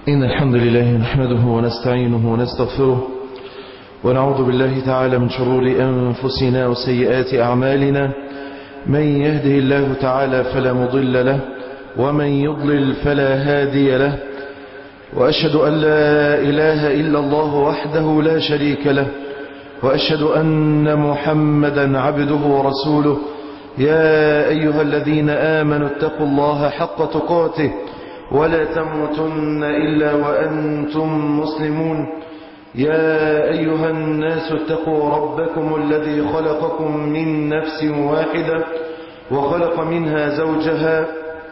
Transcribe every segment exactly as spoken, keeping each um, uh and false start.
إن الحمد لله نحمده ونستعينه ونستغفره ونعوذ بالله تعالى من شرور أنفسنا وسيئات أعمالنا. من يهده الله تعالى فلا مضل له ومن يضلل فلا هادي له، وأشهد أن لا إله إلا الله وحده لا شريك له، وأشهد أن محمدا عبده ورسوله. يا أيها الذين آمنوا اتقوا الله حق تقاته ولا تموتن إلا وأنتم مسلمون. يا أيها الناس اتقوا ربكم الذي خلقكم من نفس واحدة وخلق منها زوجها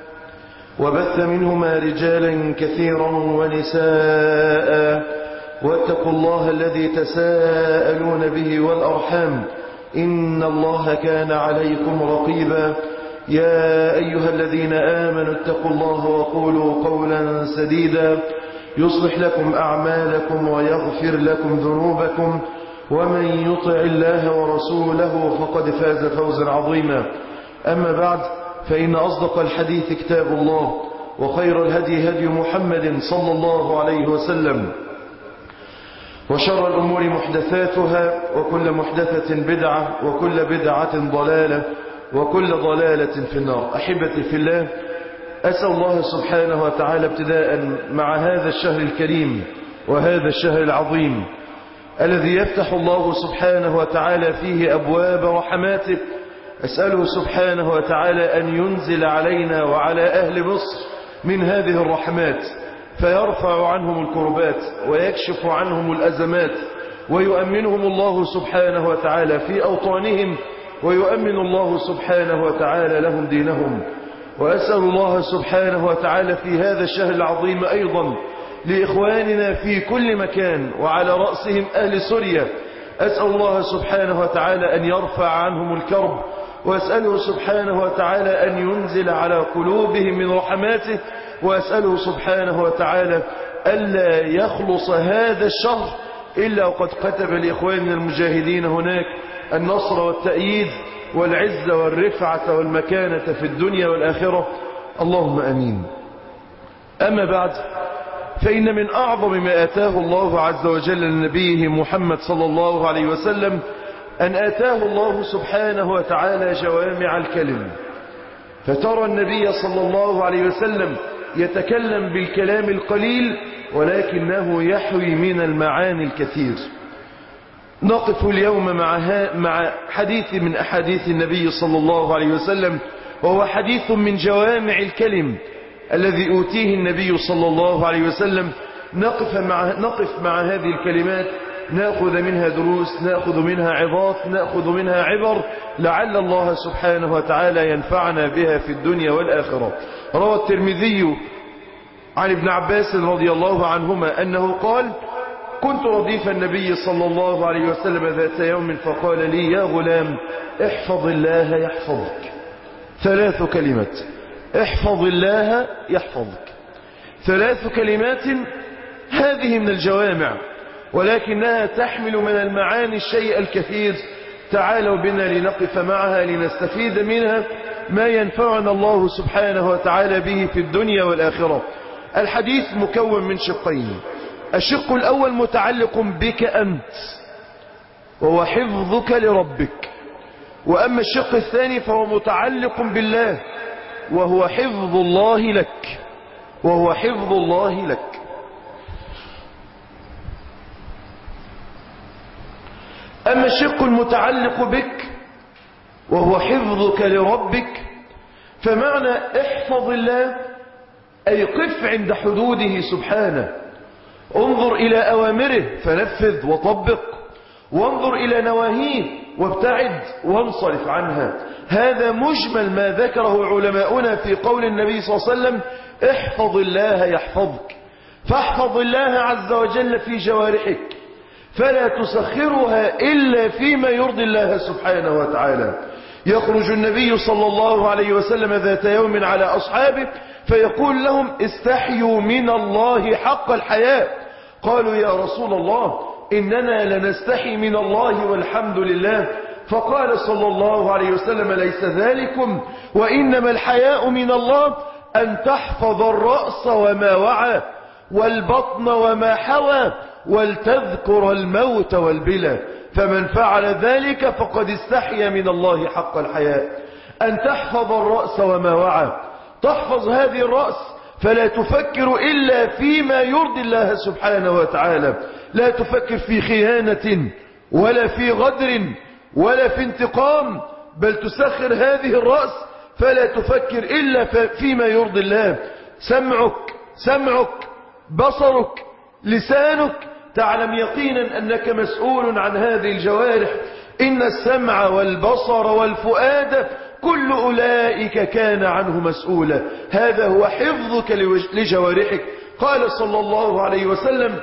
وبث منهما رجالا كثيرا ونساء، واتقوا الله الذي تساءلون به والأرحام إن الله كان عليكم رقيبا. يا أيها الذين آمنوا اتقوا الله وقولوا قولا سديدا يصلح لكم أعمالكم ويغفر لكم ذنوبكم، ومن يطع الله ورسوله فقد فاز فوزا عظيما. أما بعد، فإن أصدق الحديث كتاب الله، وخير الهدي هدي محمد صلى الله عليه وسلم، وشر الأمور محدثاتها، وكل محدثة بدعة، وكل بدعة ضلالة، وكل ضلالة في النار. أحبتي في الله، أسأل الله سبحانه وتعالى ابتداء مع هذا الشهر الكريم وهذا الشهر العظيم الذي يفتح الله سبحانه وتعالى فيه أبواب رحماته، أسأله سبحانه وتعالى أن ينزل علينا وعلى أهل مصر من هذه الرحمات، فيرفع عنهم الكربات ويكشف عنهم الأزمات، ويؤمنهم الله سبحانه وتعالى في أوطانهم، ويؤمن الله سبحانه وتعالى لهم دينهم. وأسأل الله سبحانه وتعالى في هذا الشهر العظيم أيضا لإخواننا في كل مكان، وعلى رأسهم أهل سوريا، أسأل الله سبحانه وتعالى أن يرفع عنهم الكرب، وأسأله سبحانه وتعالى أن ينزل على قلوبهم من رحماته، وأسأله سبحانه وتعالى ألا يخلص هذا الشهر إلا وقد كتب لإخواننا المجاهدين هناك النصر والتأييد والعزة والرفعة والمكانة في الدنيا والآخرة، اللهم أمين. أما بعد، فإن من أعظم ما آتاه الله عز وجل لنبيه محمد صلى الله عليه وسلم أن آتاه الله سبحانه وتعالى جوامع الكلم، فترى النبي صلى الله عليه وسلم يتكلم بالكلام القليل ولكنه يحوي من المعاني الكثير. نقف اليوم مع مع حديث من أحاديث النبي صلى الله عليه وسلم، وهو حديث من جوامع الكلم الذي أوتيه النبي صلى الله عليه وسلم. نقف مع, نقف مع هذه الكلمات، نأخذ منها دروس، نأخذ منها عظات، نأخذ منها عبر، لعل الله سبحانه وتعالى ينفعنا بها في الدنيا والآخرة. روى الترمذي عن ابن عباس رضي الله عنهما أنه قال: كنت رديف النبي صلى الله عليه وسلم ذات يوم فقال لي: يا غلام، احفظ الله يحفظك. ثلاث كلمات: احفظ الله يحفظك. ثلاث كلمات هذه من الجوامع، ولكنها تحمل من المعاني الشيء الكثير. تعالوا بنا لنقف معها لنستفيد منها ما ينفعنا الله سبحانه وتعالى به في الدنيا والآخرة. الحديث مكون من شقين: الشق الأول متعلق بك أنت، وهو حفظك لربك، وأما الشق الثاني فهو متعلق بالله، وهو حفظ الله لك وهو حفظ الله لك. أما الشق المتعلق بك وهو حفظك لربك، فمعنى احفظ الله أي قف عند حدوده سبحانه، انظر إلى أوامره فنفذ وطبق، وانظر إلى نواهيه وابتعد وانصرف عنها. هذا مجمل ما ذكره علماؤنا في قول النبي صلى الله عليه وسلم: احفظ الله يحفظك. فاحفظ الله عز وجل في جوارحك، فلا تسخرها إلا فيما يرضي الله سبحانه وتعالى. يخرج النبي صلى الله عليه وسلم ذات يوم على أصحابه فيقول لهم: استحيوا من الله حق الحياء. قالوا: يا رسول الله، إننا لنستحي من الله والحمد لله. فقال صلى الله عليه وسلم: ليس ذلكم، وإنما الحياء من الله أن تحفظ الرأس وما وعى، والبطن وما حوى ولتذكر الموت والبلى. فمن فعل ذلك فقد استحيا من الله حق الحياء. أن تحفظ الرأس وما وعى، تحفظ هذه الرأس فلا تفكر إلا فيما يرضي الله سبحانه وتعالى، لا تفكر في خيانة ولا في غدر ولا في انتقام، بل تسخر هذه الرأس فلا تفكر إلا فيما يرضي الله. سمعك سمعك بصرك لسانك، تعلم يقينا أنك مسؤول عن هذه الجوارح. إن السمع والبصر والفؤاد كل أولئك كان عنه مسؤولا. هذا هو حفظك لجوارحك. قال صلى الله عليه وسلم: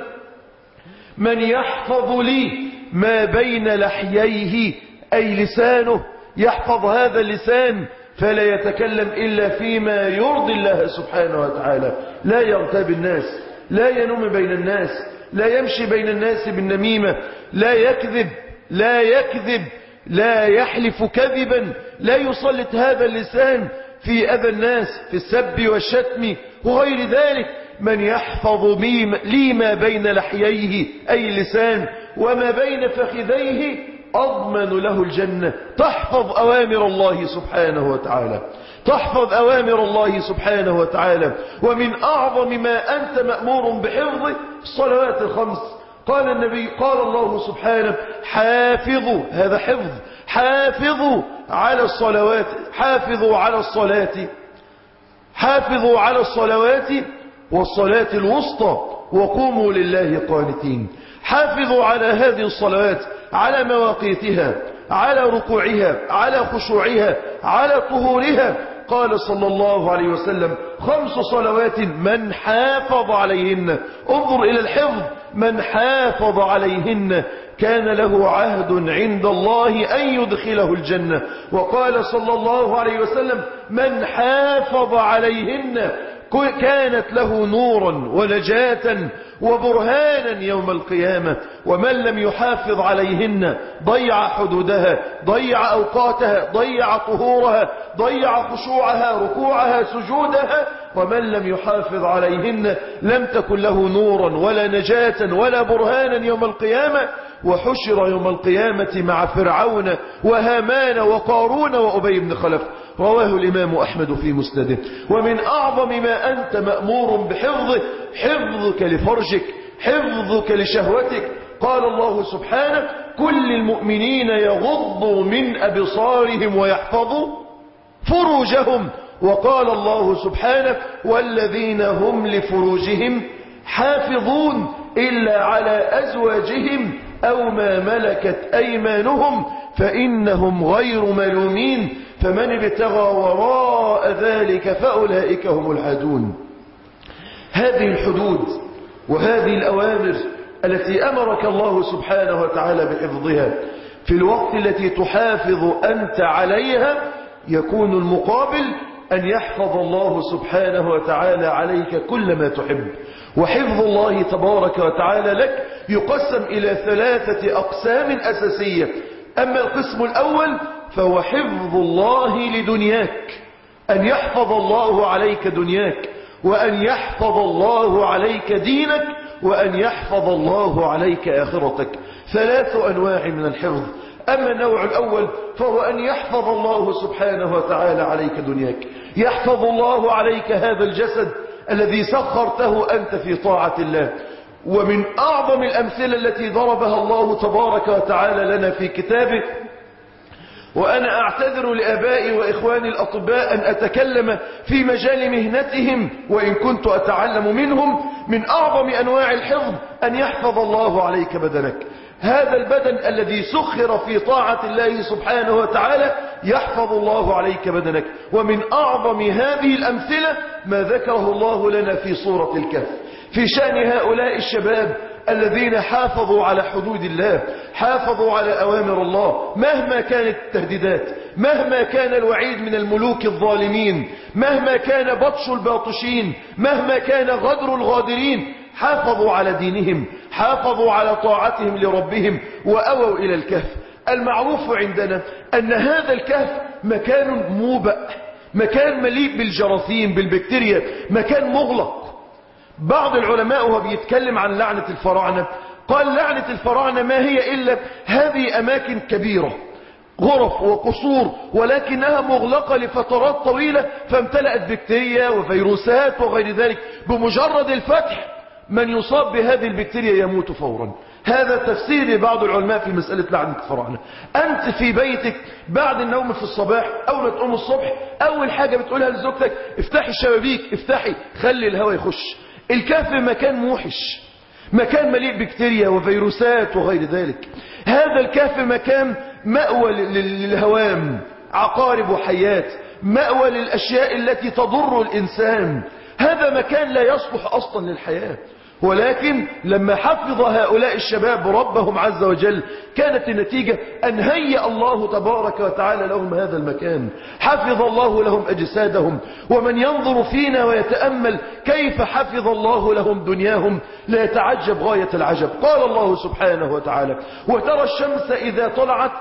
من يحفظ لي ما بين لحييه، أي لسانه، يحفظ هذا اللسان فلا يتكلم إلا فيما يرضي الله سبحانه وتعالى، لا يغتاب الناس، لا ينم بين الناس، لا يمشي بين الناس بالنميمة، لا يكذب لا يكذب لا يحلف كذبا، لا يسلط هذا اللسان في أذى الناس، في السب والشتم وغير ذلك. من يحفظ لي ما بين لحييه، أي اللسان، وما بين فخذيه أضمن له الجنة. تحفظ أوامر الله سبحانه وتعالى، تحفظ أوامر الله سبحانه وتعالى. ومن أعظم ما أنت مأمور بحفظه الصلوات الخمس. قال النبي، قال الله سبحانه: حافظوا، هذا حفظ، حافظوا على الصلوات، حافظوا على الصلاة، حافظوا على الصلوات والصلاة الوسطى وقوموا لله قانتين. حافظوا على هذه الصلوات، على مواقيتها، على ركوعها، على خشوعها، على طهورها. قال صلى الله عليه وسلم: خمس صلوات من حافظ عليهن، انظر إلى الحفظ، من حافظ عليهن كان له عهد عند الله أن يدخله الجنة. وقال صلى الله عليه وسلم: من حافظ عليهن كانت له نورا ونجاة وبرهانا يوم القيامة. ومن لم يحافظ عليهن ضيع حدودها، ضيع أوقاتها، ضيع طهورها، ضيع خشوعها، ركوعها، سجودها. ومن لم يحافظ عليهن لم تكن له نورا ولا نجاة ولا برهانا يوم القيامة، وحشر يوم القيامة مع فرعون وهامان وقارون وأبي بن خلف. رواه الإمام أحمد في مسنده. ومن أعظم ما أنت مأمور بحفظه حفظك لفرجك، حفظك لشهوتك. قال الله سبحانه: كل المؤمنين يغضوا من أبصارهم ويحفظوا فروجهم. وقال الله سبحانه: والذين هم لفروجهم حافظون إلا على أزواجهم أو ما ملكت أيمانهم فإنهم غير ملومين فمن ابتغى وراء ذلك فأولئك هم العادون. هذه الحدود وهذه الأوامر التي أمرك الله سبحانه وتعالى بحفظها، في الوقت التي تحافظ أنت عليها يكون المقابل أن يحفظ الله سبحانه وتعالى عليك كل ما تحب. وحفظ الله تبارك وتعالى لك يقسم إلى ثلاثة أقسام أساسية. أما القسم الأول فهو حفظ الله لدنياك، أن يحفظ الله عليك دنياك، وأن يحفظ الله عليك دينك، وأن يحفظ الله عليك آخرتك. ثلاث أنواع من الحفظ. أما النوع الأول فهو أن يحفظ الله سبحانه وتعالى عليك دنياك، يحفظ الله عليك هذا الجسد الذي سخرته أنت في طاعة الله. ومن أعظم الأمثلة التي ضربها الله تبارك وتعالى لنا في كتابه، وأنا أعتذر لآبائي وإخواني الأطباء أن أتكلم في مجال مهنتهم وإن كنت أتعلم منهم، من أعظم أنواع الحفظ أن يحفظ الله عليك بدنك. هذا البدن الذي سخر في طاعة الله سبحانه وتعالى يحفظ الله عليك بدنك. ومن أعظم هذه الأمثلة ما ذكره الله لنا في سورة الكهف في شأن هؤلاء الشباب الذين حافظوا على حدود الله، حافظوا على أوامر الله مهما كانت التهديدات، مهما كان الوعيد من الملوك الظالمين، مهما كان بطش الباطشين، مهما كان غدر الغادرين. حافظوا على دينهم، حافظوا على طاعتهم لربهم وأووا إلى الكهف. المعروف عندنا أن هذا الكهف مكان موبأ، مكان مليء بالجراثيم بالبكتيريا، مكان مغلق. بعض العلماء وهو بيتكلم عن لعنة الفراعنة قال لعنة الفراعنة ما هي إلا هذه أماكن كبيرة غرف وقصور ولكنها مغلقة لفترات طويلة فامتلأت بكتيريا وفيروسات وغير ذلك، بمجرد الفتح من يصاب بهذه البكتيريا يموت فورا. هذا تفسير لبعض العلماء في مسألة لعنة الفراعنة. أنت في بيتك بعد النوم في الصباح أول ما تقوم الصبح أول حاجة بتقولها لزوجتك افتحي الشبابيك، افتحي خلي الهواء يخش. الكهف مكان موحش، مكان مليء بكتيريا وفيروسات وغير ذلك. هذا الكهف مكان مأوى للهوام، عقارب وحيات، مأوى للأشياء التي تضر الإنسان. هذا مكان لا يصلح أصلا للحياة. ولكن لما حفظ هؤلاء الشباب ربهم عز وجل كانت النتيجة أن هيأ الله تبارك وتعالى لهم هذا المكان، حفظ الله لهم أجسادهم. ومن ينظر فينا ويتأمل كيف حفظ الله لهم دنياهم لا يتعجب غاية العجب. قال الله سبحانه وتعالى وترى الشمس إذا طلعت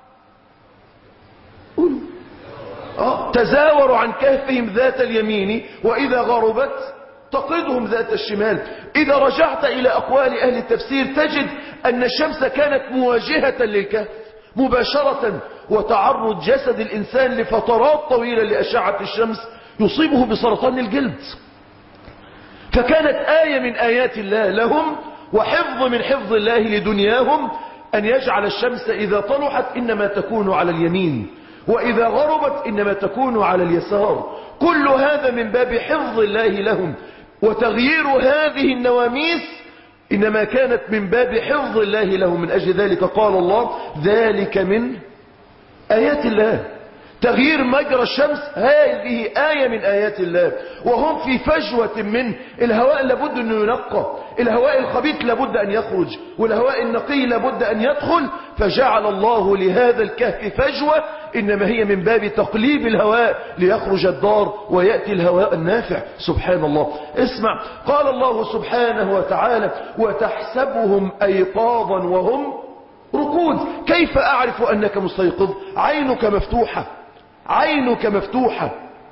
آه. تزاور عن كهفهم ذات اليمين وإذا غربت تقرضهم ذات الشمال. إذا رجعت إلى أقوال أهل التفسير تجد أن الشمس كانت مواجهة للكهف مباشرة، وتعرض جسد الإنسان لفترات طويلة لأشعة الشمس يصيبه بسرطان الجلد. فكانت آية من آيات الله لهم وحفظ من حفظ الله لدنياهم أن يجعل الشمس إذا طلعت إنما تكون على اليمين وإذا غربت إنما تكون على اليسار. كل هذا من باب حفظ الله لهم، وتغيير هذه النواميس إنما كانت من باب حفظ الله لهم. من أجل ذلك قال الله ذلك من آيات الله. تغيير مجرى الشمس هذه آية من آيات الله. وهم في فجوة من الهواء لابد أنه ينقى، الهواء الخبيث لابد أن يخرج، والهواء النقي لابد أن يدخل. فجعل الله لهذا الكهف فجوة إنما هي من باب تقليب الهواء ليخرج الدار ويأتي الهواء النافع. سبحان الله. اسمع قال الله سبحانه وتعالى وتحسبهم أيقاظا وهم ركود. كيف أعرف أنك مستيقظ؟ عينك مفتوحة، عينك مفتوحة.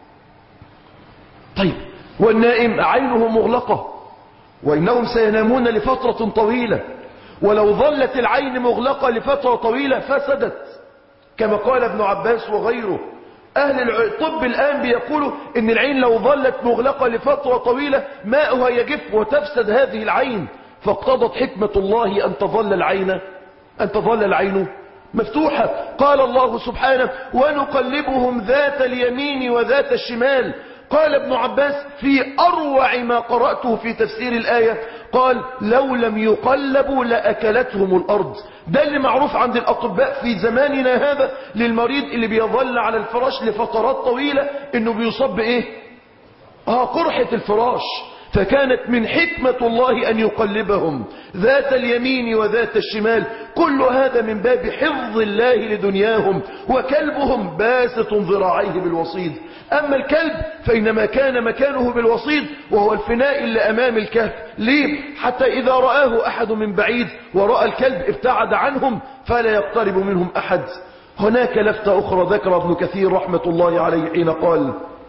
طيب والنائم عينه مغلقة، وإنهم سينامون لفترة طويلة، ولو ظلت العين مغلقة لفترة طويلة فسدت كما قال ابن عباس وغيره. أهل الطب الآن بيقولوا إن العين لو ظلت مغلقة لفترة طويلة ماؤها يجف وتفسد هذه العين، فاقتضت حكمة الله أن تظل العين أن تظل العين مفتوحة. قال الله سبحانه ونقلبهم ذات اليمين وذات الشمال. قال ابن عباس في أروع ما قرأته في تفسير الآية قال لو لم يقلبوا لأكلتهم الأرض. ده اللي معروف عند الأطباء في زماننا هذا للمريض اللي بيظل على الفراش لفترات طويلة انه بيصاب بايه؟ اه قرحة الفراش. فكانت من حكمة الله أن يقلبهم ذات اليمين وذات الشمال. كل هذا من باب حفظ الله لدنياهم. وكلبهم باسط ذراعيه بالوصيد. أما الكلب فإنما كان مكانه بالوصيد وهو الفناء اللي أمام الكهف. ليه؟ حتى إذا رآه أحد من بعيد ورأى الكلب ابتعد عنهم فلا يقترب منهم أحد. هناك لفتة أخرى ذكر ابن كثير رحمة الله عليه حين قال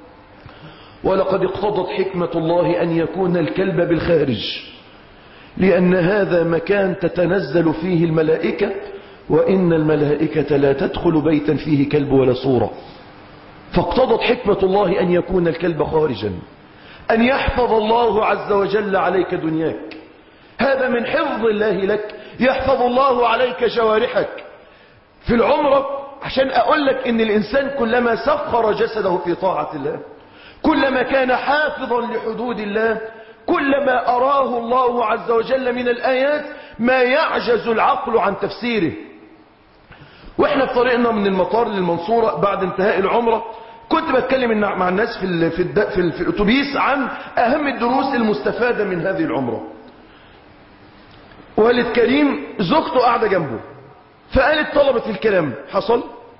ولقد اقتضت حكمة الله أن يكون الكلب بالخارج لأن هذا مكان تتنزل فيه الملائكة، وإن الملائكة لا تدخل بيتا فيه كلب ولا صورة. فاقتضت حكمة الله أن يكون الكلب خارجا، أن يحفظ الله عز وجل عليك دنياك. هذا من حفظ الله لك. يحفظ الله عليك جوارحك. في العمرة عشان أقول لك إن الإنسان كلما سخر جسده في طاعة الله، كلما كان حافظا لحدود الله، كلما أراه الله عز وجل من الآيات ما يعجز العقل عن تفسيره. واحنا في طريقنا من المطار للمنصورة بعد انتهاء العمرة كنت بتكلم مع الناس في ال في, ال في, ال في الأتوبيس عن أهم الدروس المستفادة من هذه العمرة. والد كريم زوجته قاعدة جنبه فقالت طلبت الكلام. حصل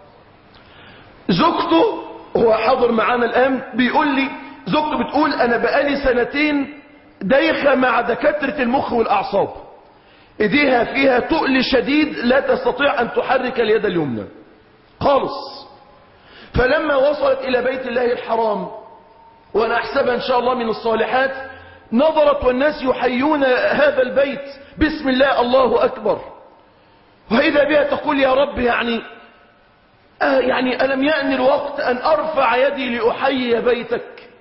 زوجته هو حاضر معانا الآن بيقول لي زوجته بتقول أنا بقالي سنتين دايخة مع دكاترة المخ والأعصاب، ايديها فيها تقل شديد لا تستطيع أن تحرك اليد اليمنى خالص. فلما وصلت إلى بيت الله الحرام وأنا أحسبها إن شاء الله من الصالحات نظرت والناس يحيون هذا البيت بسم الله الله أكبر، وإذا بها تقول يا رب يعني آه يعني ألم يأن الوقت أن أرفع يدي لأحيي بيتك؟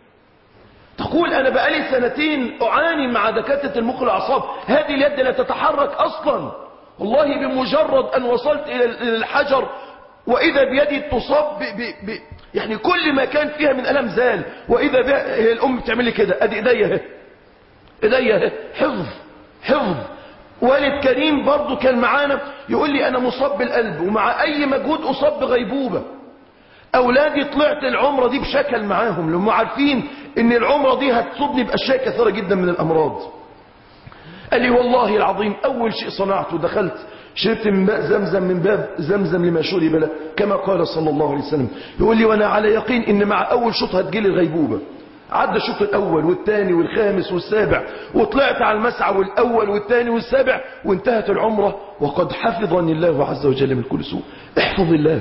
تقول أنا بقالي سنتين أعاني مع دكاترة المخ والأعصاب، هذه اليد لا تتحرك أصلا، والله بمجرد أن وصلت إلى الحجر وإذا بيدي تصاب ب ب ب يعني كل ما كان فيها من ألم زال، وإذا بها هي الأم بتعمل لي كده، أدي إيديا إيديا حفظ حفظ. والد كريم برضو كان معانا يقول لي أنا مصاب بالقلب ومع أي مجهود أصاب بغيبوبة. أولادي طلعت العمرة دي بشكل معاهم لهم عارفين إن العمرة دي هتصبني بأشياء كثيرة جدا من الأمراض. قال لي والله العظيم أول شيء صنعته دخلت شربت من ماء زمزم من باب زمزم لما شرب له كما قال صلى الله عليه وسلم. يقول لي وأنا على يقين إن مع أول شوط هتجيلي الغيبوبة. عدى الشوط الأول والثاني والخامس والسابع وطلعت على المسعى والأول والثاني والسابع وانتهت العمرة وقد حفظني الله عز وجل من كل سوء. احفظ الله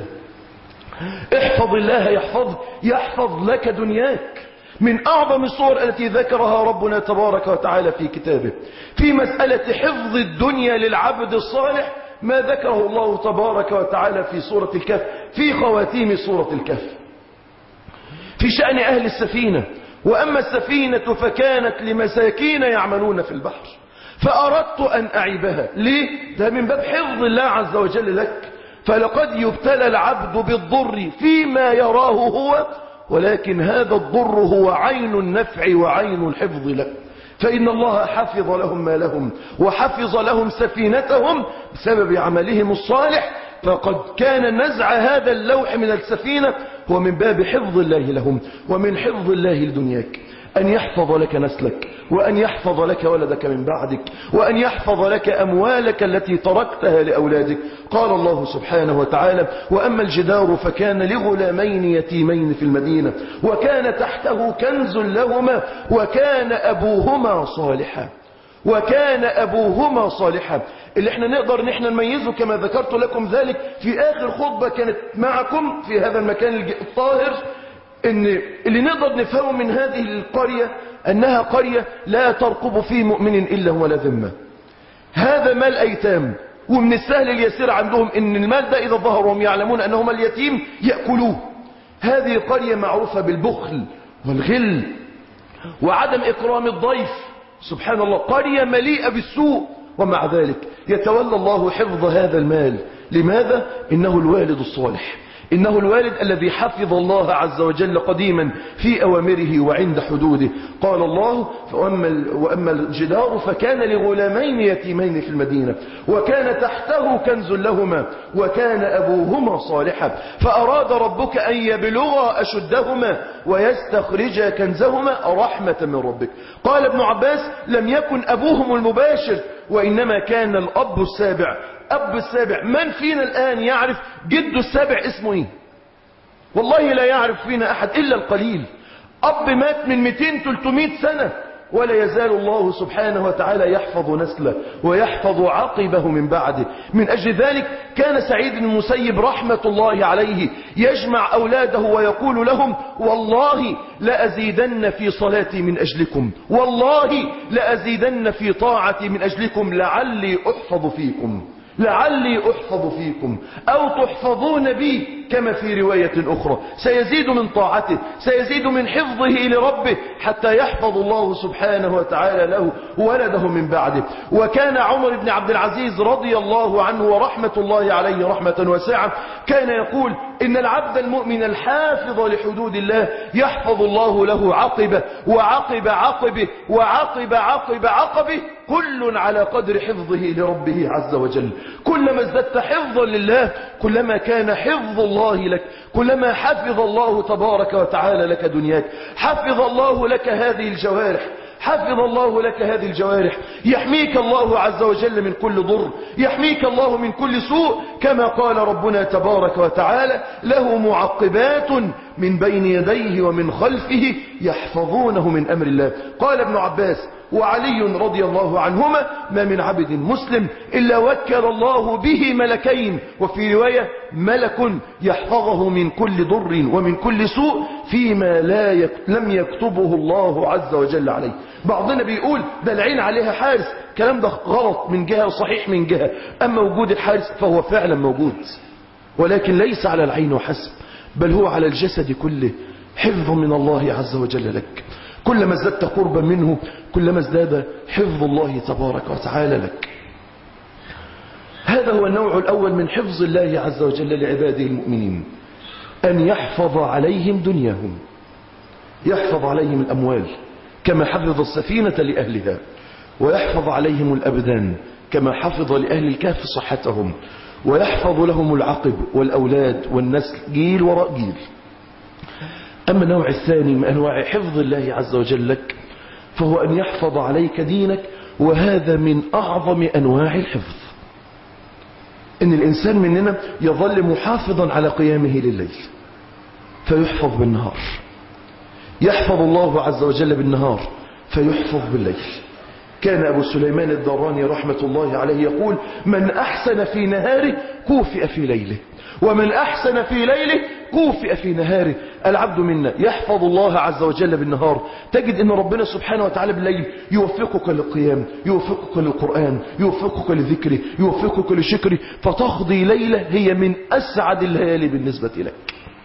احفظ الله يحفظ يحفظ لك دنياك. من أعظم الصور التي ذكرها ربنا تبارك وتعالى في كتابه في مسألة حفظ الدنيا للعبد الصالح ما ذكره الله تبارك وتعالى في سورة الكهف في خواتيم سورة الكهف في شأن أهل السفينة. وأما السفينة فكانت لمساكين يعملون في البحر فأردت أن أعيبها. ليه؟ ده من باب حفظ الله عز وجل لك. فلقد يبتلى العبد بالضر فيما يراه هو ولكن هذا الضر هو عين النفع وعين الحفظ لك. فإن الله حفظ لهم ما لهم وحفظ لهم سفينتهم بسبب عملهم الصالح. فقد كان نزع هذا اللوح من السفينة هو من باب حفظ الله لهم ومن حفظ الله لدنياك. أن يحفظ لك نسلك وأن يحفظ لك ولدك من بعدك وأن يحفظ لك أموالك التي تركتها لأولادك. قال الله سبحانه وتعالى وأما الجدار فكان لغلامين يتيمين في المدينة وكان تحته كنز لهما وكان أبوهما صالحا وكان أبوهما صالحا. اللي احنا نقدر ان احنا نميزه كما ذكرت لكم ذلك في آخر خطبة كانت معكم في هذا المكان الطاهر ان اللي نقدر نفهمه من هذه القرية انها قرية لا ترقب في مؤمن الا ولا ذمة. هذا مال ايتام ومن السهل اليسير عندهم ان المال ده اذا ظهر وهم يعلمون انه مال يتيم يأكلوه. هذه قرية معروفة بالبخل والغل وعدم اكرام الضيف. سبحان الله قرية مليئة بالسوء ومع ذلك يتولى الله حفظ هذا المال. لماذا؟ إنه الوالد الصالح إنه الوالد الذي حفظ الله عز وجل قديما في أوامره وعند حدوده. قال الله وأما الجدار فكان لغلامين يتيمين في المدينة وكان تحته كنز لهما وكان أبوهما صالحا فأراد ربك أن يبلغا أشدهما ويستخرجا كنزهما رحمة من ربك. قال ابن عباس لم يكن أبوهم المباشر وإنما كان الأب السابع. أب السابع من فينا الآن يعرف جد السابع اسمه ايه؟ والله لا يعرف فينا أحد إلا القليل. أب مات من مئتين ثلاثمائة سنة ولا يزال الله سبحانه وتعالى يحفظ نسله ويحفظ عقبه من بعده. من أجل ذلك كان سعيد بن المسيب رحمة الله عليه يجمع أولاده ويقول لهم والله لأزيدن في صلاتي من أجلكم والله لأزيدن في طاعتي من أجلكم لعلي أحفظ فيكم لعلي أحفظ فيكم أو تحفظون بي كما في رواية أخرى. سيزيد من طاعته سيزيد من حفظه لربه حتى يحفظ الله سبحانه وتعالى له ولده من بعده. وكان عمر بن عبد العزيز رضي الله عنه ورحمة الله عليه رحمة واسعة كان يقول إن العبد المؤمن الحافظ لحدود الله يحفظ الله له عقبه وعقب عقبه وعقب عقب عقبه كل على قدر حفظه لربه عز وجل. كلما ازددت حفظا لله كلما كان حفظ الله لك كلما حفظ الله تبارك وتعالى لك دنياك. حفظ الله لك هذه الجوارح حفظ الله لك هذه الجوارح يحميك الله عز وجل من كل ضر يحميك الله من كل سوء كما قال ربنا تبارك وتعالى له معقبات من بين يديه ومن خلفه يحفظونه من أمر الله. قال ابن عباس وعلي رضي الله عنهما: ما من عبد مسلم إلا وكل الله به ملكين، وفي رواية: ملك يحفظه من كل ضر ومن كل سوء فيما لا يك... لم يكتبه الله عز وجل عليه. بعضنا بيقول ده العين عليها حارس، كلام ده غلط من جهة وصحيح من جهة. أما وجود الحارس فهو فعلا موجود، ولكن ليس على العين وحسب، بل هو على الجسد كله، حفظ من الله عز وجل لك. كلما ازددت قربا منه كلما ازداد حفظ الله تبارك وتعالى لك. هذا هو النوع الأول من حفظ الله عز وجل لعباده المؤمنين، أن يحفظ عليهم دنياهم، يحفظ عليهم الأموال كما حفظ السفينة لأهلها، ويحفظ عليهم الأبدان كما حفظ لأهل الكهف صحتهم، ويحفظ لهم العقب والأولاد والنسل جيل وراء جيل. أما النوع الثاني من أنواع حفظ الله عز وجل لك فهو أن يحفظ عليك دينك، وهذا من أعظم أنواع الحفظ. إن الإنسان مننا يظل محافظا على قيامه لليل فيحفظ بالنهار، يحفظ الله عز وجل بالنهار فيحفظ بالليل. كان أبو سليمان الدراني رحمة الله عليه يقول: من أحسن في نهاره كوفئ في ليله، ومن أحسن في ليله كوفئ في نهاره. العبد منا يحفظ الله عز وجل بالنهار، تجد أن ربنا سبحانه وتعالى بالليل يوفقك للقيام، يوفقك للقرآن، يوفقك لذكره، يوفقك لشكره، فتقضي ليلة هي من أسعد الليالي بالنسبة لك.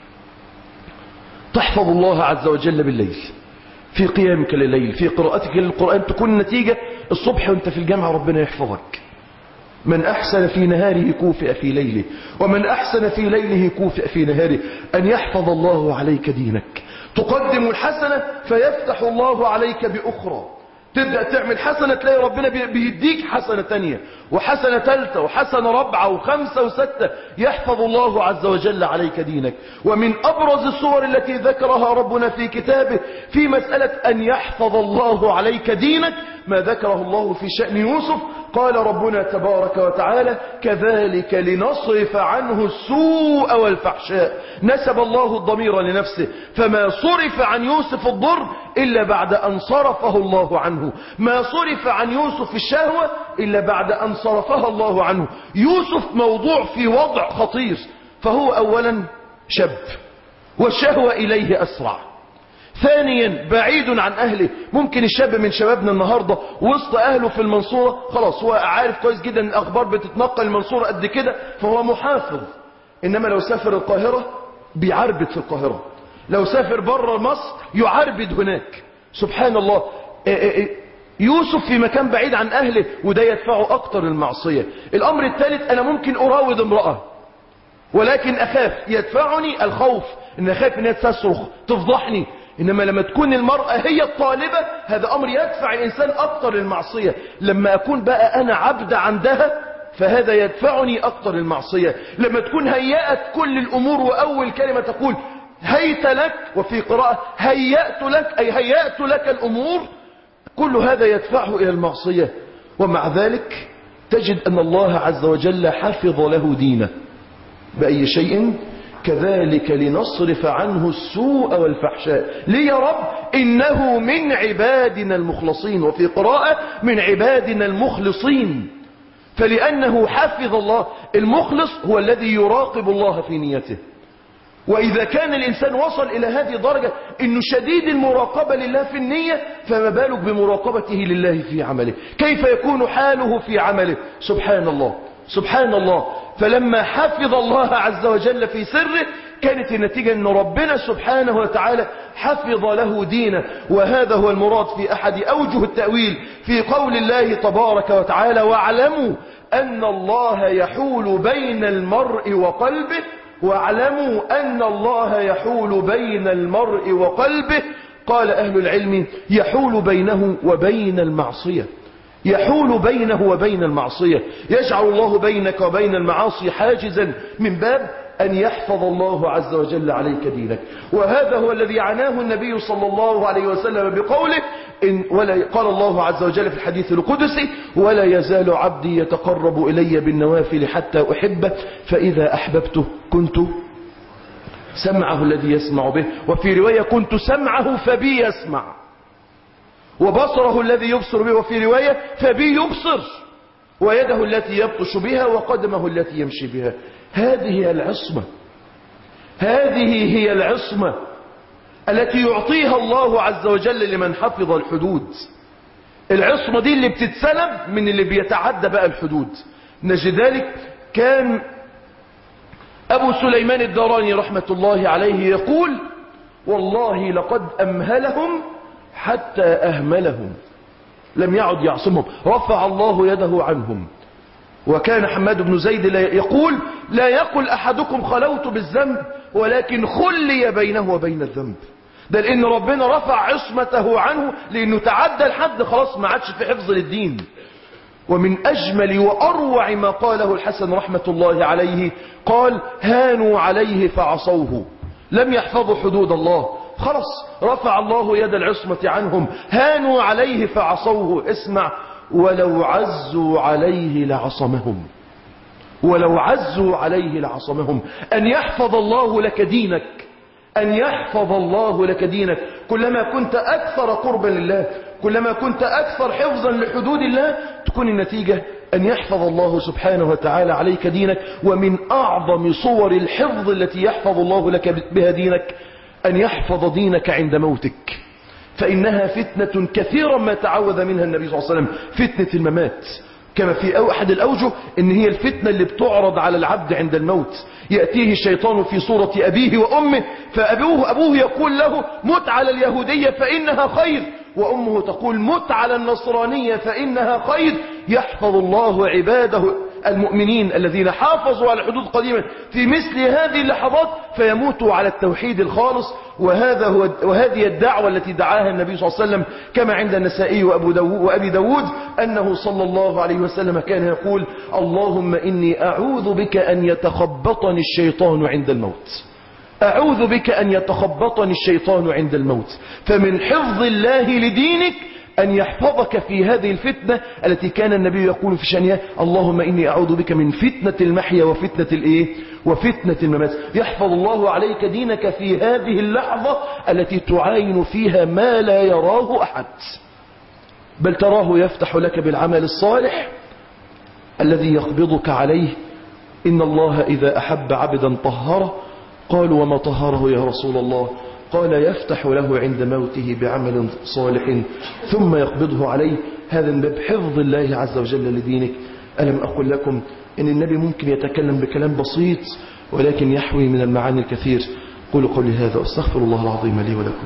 تحفظ الله عز وجل بالليل في قيامك لليل، في قراءتك للقرآن، تكون نتيجة الصبح وانت في الجامعة ربنا يحفظك. من أحسن في نهاره كوفئ في ليله، ومن أحسن في ليله كوفئ في نهاره. أن يحفظ الله عليك دينك، تقدم الحسنة فيفتح الله عليك بأخرى، تبدأ تعمل حسنة تلاقي ربنا بيديك حسنة تانية وحسنة ثالثة وحسنة رابعة وخمسة وستة. يحفظ الله عز وجل عليك دينك. ومن أبرز الصور التي ذكرها ربنا في كتابه في مسألة أن يحفظ الله عليك دينك ما ذكره الله في شأن يوسف. قال ربنا تبارك وتعالى: كذلك لنصرف عنه السوء والفحشاء. نسب الله الضمير لنفسه، فما صرف عن يوسف الضر إلا بعد أن صرفه الله عنه، ما صرف عن يوسف الشهوة إلا بعد أن صرفها الله عنه. يوسف موضوع في وضع خطير، فهو أولا شاب والشهوة إليه أسرع، ثانيا بعيد عن أهله. ممكن الشاب من شبابنا النهاردة وسط أهله في المنصورة، خلاص هو عارف كويس جدا الأخبار بتتنقل المنصورة قد كده فهو محافظ، إنما لو سافر القاهرة بيعربد في القاهرة، لو سافر بره مصر يعربد هناك. سبحان الله. يوسف في مكان بعيد عن أهله وده يدفعه أكتر المعصية. الأمر الثالث: أنا ممكن أراود امرأة ولكن أخاف، يدفعني الخوف إن أخاف إنها تصرخ تفضحني. إنما لما تكون المرأة هي الطالبة هذا أمر يدفع الإنسان أكتر المعصية. لما أكون بقى أنا عبد عندها فهذا يدفعني أكتر المعصية. لما تكون هيأت كل الأمور وأول كلمة تقول هيت لك، وفي قراءة هيأت لك أي هيأت لك الأمور، كل هذا يدفعه إلى المعصية. ومع ذلك تجد أن الله عز وجل حفظ له دينه بأي شيء؟ كذلك لنصرف عنه السوء والفحشاء. ليه يا رب؟ إنه من عبادنا المخلصين، وفي قراءة من عبادنا المخلصين. فلأنه حفظ الله. المخلص هو الذي يراقب الله في نيته، وإذا كان الإنسان وصل إلى هذه الدرجة إنه شديد المراقبة لله في النية، فما بالك بمراقبته لله في عمله؟ كيف يكون حاله في عمله؟ سبحان الله سبحان الله. فلما حفظ الله عز وجل في سره كانت النتيجة أن ربنا سبحانه وتعالى حفظ له دينه. وهذا هو المراد في أحد أوجه التأويل في قول الله تبارك وتعالى: واعلموا أن الله يحول بين المرء وقلبه. واعلموا أن الله يحول بين المرء وقلبه. قال أهل العلم: يحول بينه وبين المعصية، يحول بينه وبين المعصية. يجعل الله بينك وبين المعاصي حاجزا من باب أن يحفظ الله عز وجل عليك دينك. وهذا هو الذي عناه النبي صلى الله عليه وسلم بقوله: إن ولا قال الله عز وجل في الحديث القدسي: ولا يزال عبدي يتقرب إلي بالنوافل حتى أحبه فإذا أحببته كنت سمعه الذي يسمع به، وفي رواية كنت سمعه فبي يسمع. وبصره الذي يبصر به، وفي رواية فبي يبصر، ويده التي يبطش بها، وقدمه التي يمشي بها. هذه هي العصمة، هذه هي العصمة التي يعطيها الله عز وجل لمن حفظ الحدود. العصمة دي اللي بتتسلب من اللي بيتعدى بقى الحدود. نجد ذلك كان أبو سليمان الداراني رحمة الله عليه يقول: والله لقد أمهلهم حتى أهملهم، لم يعد يعصمهم، رفع الله يده عنهم. وكان حماد بن زيد يقول: لا يقل أحدكم خلوت بالذنب، ولكن خلي بينه وبين الذنب. ده لأن ربنا رفع عصمته عنه، لأنه تعدى الحد، خلاص ما عادش في حفظ للدين. ومن أجمل وأروع ما قاله الحسن رحمة الله عليه، قال: هانوا عليه فعصوه، لم يحفظوا حدود الله، خلاص رفع الله يد العصمة عنهم، هانوا عليه فعصوه. اسمع: ولو عزوا عليه لعصمهم، ولو عزوا عليه لعصمهم. أن يحفظ الله لك دينك، أن يحفظ الله لك دينك. كلما كنت أكثر قربا لله، كلما كنت أكثر حفظا لحدود الله، تكون النتيجة أن يحفظ الله سبحانه وتعالى عليك دينك. ومن أعظم صور الحفظ التي يحفظ الله لك بها دينك أن يحفظ دينك عند موتك، فإنها فتنة كثيرا ما تعوذ منها النبي صلى الله عليه وسلم، فتنة الممات. كما في أحد الأوجه إن هي الفتنة اللي بتعرض على العبد عند الموت. يأتيه الشيطان في صورة أبيه وأمه، فأبوه أبوه يقول له: مت على اليهودية فإنها خير، وأمه تقول: مت على النصرانية فإنها خير. يحفظ الله عباده المؤمنين الذين حافظوا على الحدود قديما في مثل هذه اللحظات، فيموتوا على التوحيد الخالص. وهذا هو وهذه الدعوة التي دعاها النبي صلى الله عليه وسلم، كما عند النسائي وأبو داود وأبي داود أنه صلى الله عليه وسلم كان يقول: اللهم إني أعوذ بك أن يتخبطني الشيطان عند الموت، أعوذ بك أن يتخبطني الشيطان عند الموت. فمن حفظ الله لدينك أن يحفظك في هذه الفتنة التي كان النبي يقول في شأنها: اللهم إني أعوذ بك من فتنة المحيا وفتنة الإيه؟ وفتنة الممات. يحفظ الله عليك دينك في هذه اللحظة التي تعاين فيها ما لا يراه أحد، بل تراه يفتح لك بالعمل الصالح الذي يقبضك عليه. إن الله إذا أحب عبدا طهره. قالوا: وما طهره يا رسول الله؟ قال: يفتح له عند موته بعمل صالح ثم يقبضه عليه. هذا من باب حفظ الله عز وجل لدينك. ألم أقل لكم إن النبي ممكن يتكلم بكلام بسيط ولكن يحوي من المعاني الكثير؟ قولوا قولي هذا، أستغفر الله العظيم لي ولكم.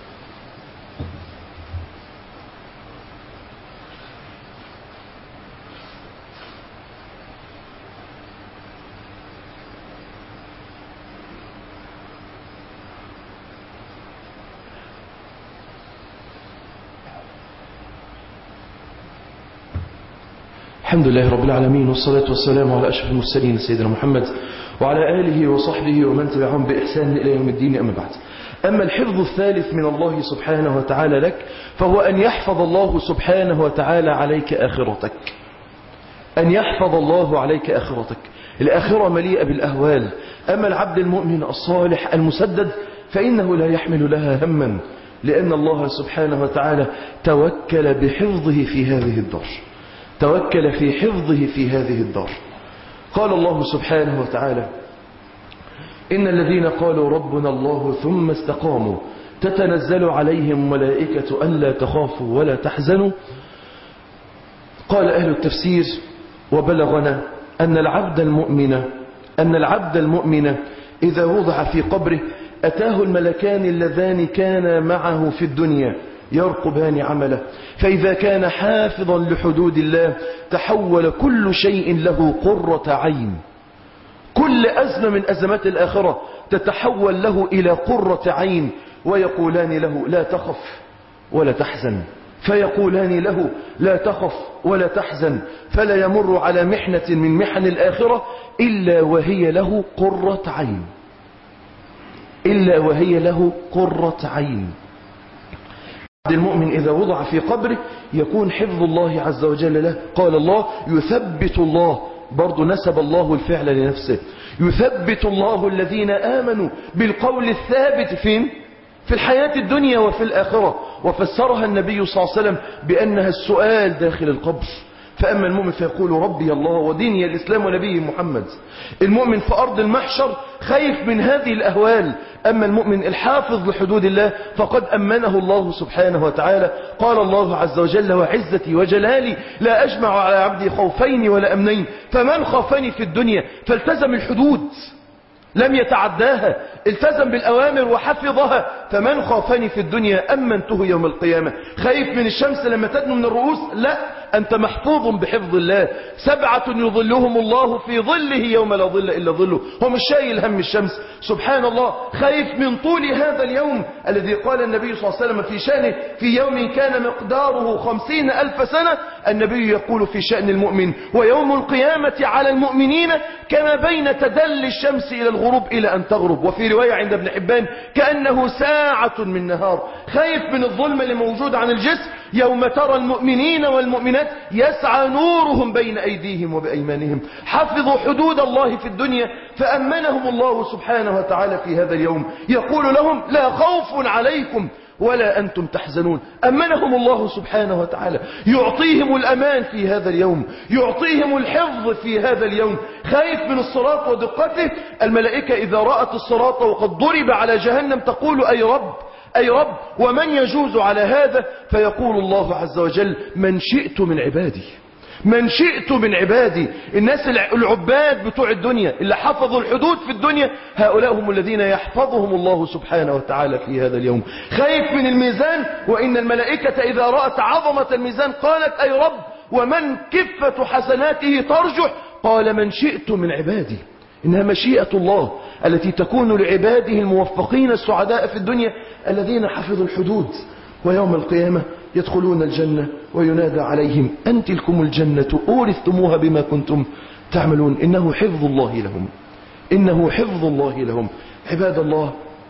الحمد لله رب العالمين، والصلاة والسلام على أشرف المرسلين سيدنا محمد وعلى آله وصحبه ومن تبعهم بإحسان إلى يوم الدين. أما بعد، أما الحفظ الثالث من الله سبحانه وتعالى لك، فهو أن يحفظ الله سبحانه وتعالى عليك آخرتك. أن يحفظ الله عليك آخرتك. الآخرة مليئة بالأهوال. أما العبد المؤمن الصالح المسدد فإنه لا يحمل لها هما، لأن الله سبحانه وتعالى توكل بحفظه في هذه الدار، توكل في حفظه في هذه الدار. قال الله سبحانه وتعالى: إن الذين قالوا ربنا الله ثم استقاموا تتنزل عليهم ملائكة ألا تخافوا ولا تحزنوا. قال أهل التفسير: وبلغنا أن العبد المؤمن أن العبد المؤمن إذا وضع في قبره أتاه الملكان اللذان كانا معه في الدنيا يرقبان عمله، فإذا كان حافظا لحدود الله تحول كل شيء له قرة عين. كل أزمة من أزمات الآخرة تتحول له إلى قرة عين، ويقولان له: لا تخف ولا تحزن، فيقولان له: لا تخف ولا تحزن، فلا يمر على محنة من محن الآخرة إلا وهي له قرة عين، إلا وهي له قرة عين. المؤمن إذا وضع في قبره يكون حفظ الله عز وجل له. قال الله: يثبت الله، برضو نسب الله الفعل لنفسه، يثبت الله الذين آمنوا بالقول الثابت فين؟ في الحياة الدنيا وفي الآخرة. وفسرها النبي صلى الله عليه وسلم بأنها السؤال داخل القبر. فأما المؤمن فيقول ربي الله وديني الإسلام ونبي محمد. المؤمن في أرض المحشر خايف من هذه الأهوال. أما المؤمن الحافظ لحدود الله فقد أمنه الله سبحانه وتعالى. قال الله عز وجل وعزتي وجلالي لا أجمع على عبدي خوفين ولا أمنين، فمن خافني في الدنيا فالتزم الحدود لم يتعداها، التزم بالأوامر وحفظها، فمن خافني في الدنيا أمنته يوم القيامة. خايف من الشمس لما تدنو من الرؤوس؟ لا، أنت محفوظ بحفظ الله. سبعة يظلهم الله في ظله يوم لا ظل إلا ظله. هو مش شايل هم الشمس سبحان الله. خايف من طول هذا اليوم الذي قال النبي صلى الله عليه وسلم في شأنه في يوم كان مقداره خمسين ألف سنة. النبي يقول في شأن المؤمن ويوم القيامة على المؤمنين كما بين تدل الشمس إلى الغروب إلى أن تغرب. وفي رواية عند ابن حبان كأنه ساعة من نهار. خايف من الظلم اللي موجود عن الجسم يوم ترى المؤمنين والمؤمنات يسعى نورهم بين أيديهم وبأيمانهم. حفظوا حدود الله في الدنيا فأمنهم الله سبحانه وتعالى في هذا اليوم. يقول لهم لا خوف عليكم ولا أنتم تحزنون. أمنهم الله سبحانه وتعالى، يعطيهم الأمان في هذا اليوم، يعطيهم الحفظ في هذا اليوم. خايف من الصراط ودقته. الملائكة إذا رأت الصراط وقد ضرب على جهنم تقول أي رب أي رب ومن يجوز على هذا؟ فيقول الله عز وجل من شئت من عبادي، من شئت من عبادي. الناس العباد بتوع الدنيا اللي حفظوا الحدود في الدنيا هؤلاء هم الذين يحفظهم الله سبحانه وتعالى في هذا اليوم. خايف من الميزان، وإن الملائكة إذا رأت عظمة الميزان قالت أي رب ومن كفة حسناته ترجح؟ قال من شئت من عبادي. إنها مشيئة الله التي تكون لعباده الموفقين السعداء في الدنيا الذين حفظوا الحدود. ويوم القيامة يدخلون الجنة وينادى عليهم أن تلكم الجنة أورثتموها بما كنتم تعملون. إنه حفظ الله لهم، إنه حفظ الله لهم. عباد الله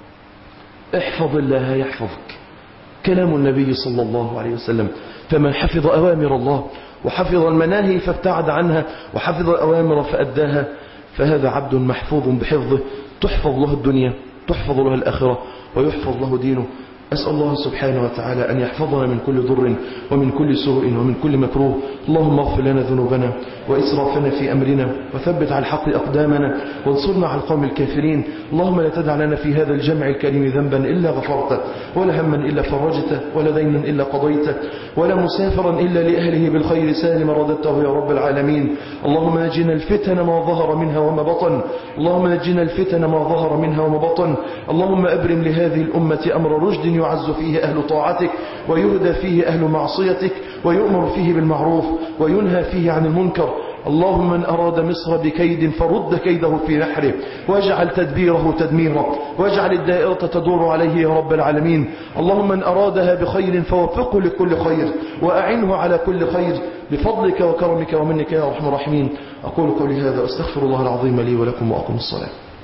احفظ الله يحفظك. كلام النبي صلى الله عليه وسلم. فمن حفظ أوامر الله وحفظ المناهي فابتعد عنها وحفظ الأوامر فأداها فهذا عبد محفوظ بحفظه. تحفظ له الدنيا، تحفظ له الآخرة، ويحفظ له دينه. أسأل الله سبحانه وتعالى أن يحفظنا من كل ضر ومن كل سوء ومن كل مكروه. اللهم اغفر لنا ذنوبنا وإسرافنا في أمرنا وثبت على الحق أقدامنا وانصرنا على القوم الكافرين. اللهم لا تدع لنا في هذا الجمع الكريم ذنبا إلا غفرته، ولا هما إلا فرجته، ولا دينا إلا قضيته، ولا مسافرا إلا لأهله بالخير سالما رددته يا رب العالمين. اللهم نجنا الفتن ما ظهر منها وما بطن، اللهم نجنا الفتن ما ظهر منها وما بطن. اللهم أبرم لهذه الأمة أمر رشد يعز فيه أهل طاعتك ويهدى فيه أهل معصيتك ويؤمر فيه بالمعروف وينهى فيه عن المنكر. اللهم من أراد مصر بكيد فرد كيده في نحره واجعل تدبيره تدميرا واجعل الدائرة تدور عليه يا رب العالمين. اللهم من أرادها بخير فوفقه لكل خير وأعنه على كل خير بفضلك وكرمك ومنك يا أرحم الراحمين. أقول قولي هذا واستغفر الله العظيم لي ولكم وأقم الصلاة.